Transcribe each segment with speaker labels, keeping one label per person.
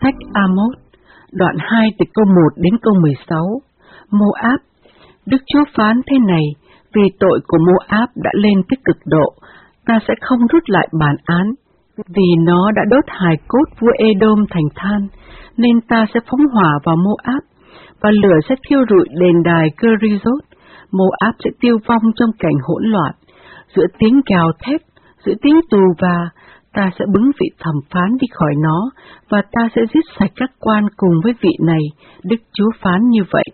Speaker 1: Sách Amos, đoạn 2 từ câu 1 đến câu 16. Moab. Đức Chúa phán thế này: vì tội của Moab đã lên tới cực độ, ta sẽ không rút lại bản án. Vì nó đã đốt hài cốt vua Edom thành than, nên ta sẽ phóng hỏa vào Moab, và lửa sẽ thiêu rụi đền đài Kerizot. Moab sẽ tiêu vong trong cảnh hỗn loạn, giữa tiếng gào thét, giữa tiếng tù và. Ta sẽ bứng vị thẩm phán đi khỏi nó, và ta sẽ giết sạch các quan cùng với vị này. Đức Chúa phán như vậy.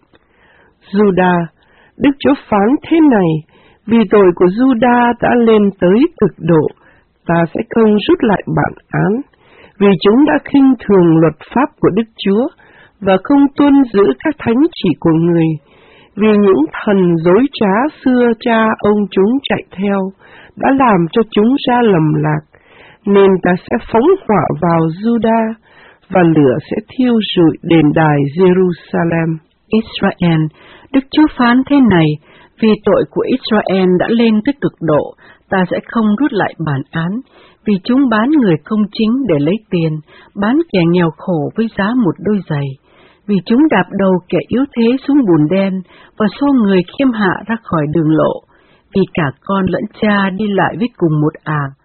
Speaker 2: Juda, Đức Chúa phán thế này: vì tội của Juda đã lên tới cực độ, ta sẽ không rút lại bản án, vì chúng đã khinh thường luật pháp của Đức Chúa và không tuân giữ các thánh chỉ của người. Vì những thần dối trá xưa cha ông chúng chạy theo đã làm cho chúng ra lầm lạc, nên ta sẽ phóng hỏa vào Juda, và lửa sẽ thiêu rụi đền đài Jerusalem.
Speaker 1: Israel. Đức Chúa phán thế này: vì tội của Israel đã lên tới cực độ, ta sẽ không rút lại bản án, vì chúng bán người công chính để lấy tiền, bán kẻ nghèo khổ với giá một đôi giày. Vì chúng đạp đầu kẻ yếu thế xuống bùn đen, và xô người khiêm hạ ra khỏi đường lộ. Vì cả con lẫn cha đi lại với cùng một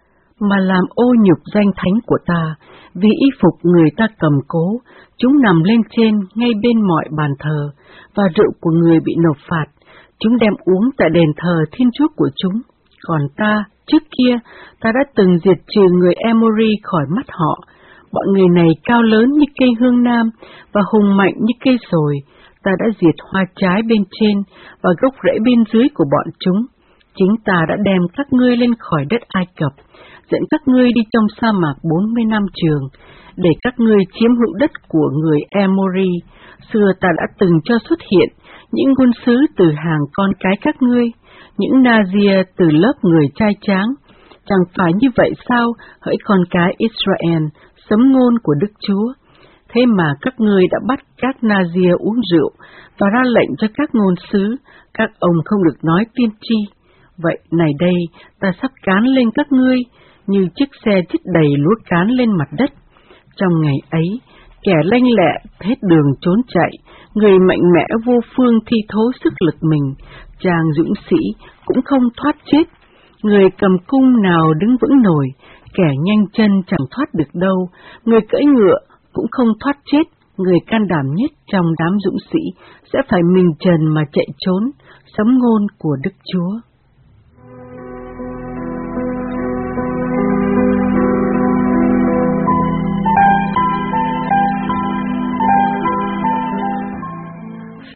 Speaker 1: mà làm ô nhục danh thánh của ta. Vì y phục người ta cầm cố, chúng nằm lên trên ngay bên mọi bàn thờ, và rượu của người bị nộp phạt, chúng đem uống tại đền thờ thiên chúa của chúng. Còn ta, trước kia, ta đã từng diệt trừ người Emori khỏi mắt họ. Bọn người này cao lớn như cây hương nam, và hùng mạnh như cây sồi. Ta đã diệt hoa trái bên trên, và gốc rễ bên dưới của bọn chúng. Chính ta đã đem các ngươi lên khỏi đất Ai Cập, dẫn các ngươi đi trong sa mạc 40 năm trường, để các ngươi chiếm hữu đất của người Emori. Xưa ta đã từng cho xuất hiện những ngôn sứ từ hàng con cái các ngươi, những Nazir từ lớp người trai tráng. Chẳng phải như vậy sao, hỡi con cái Israel, sấm ngôn của Đức Chúa? Thế mà các ngươi đã bắt các Nazir uống rượu, và ra lệnh cho các ngôn sứ, các ông không được nói tiên tri. Vậy này đây, ta sắp cán lên các ngươi, như chiếc xe chất đầy lúa cán lên mặt đất. Trong ngày ấy, kẻ lanh lẹ hết đường trốn chạy, người mạnh mẽ vô phương thi thố sức lực mình, chàng dũng sĩ cũng không thoát chết. Người cầm cung nào đứng vững nổi, kẻ nhanh chân chẳng thoát được đâu, người cưỡi ngựa cũng không thoát chết. Người can đảm nhất trong đám dũng sĩ sẽ phải mình trần mà chạy trốn. Sấm ngôn của Đức Chúa.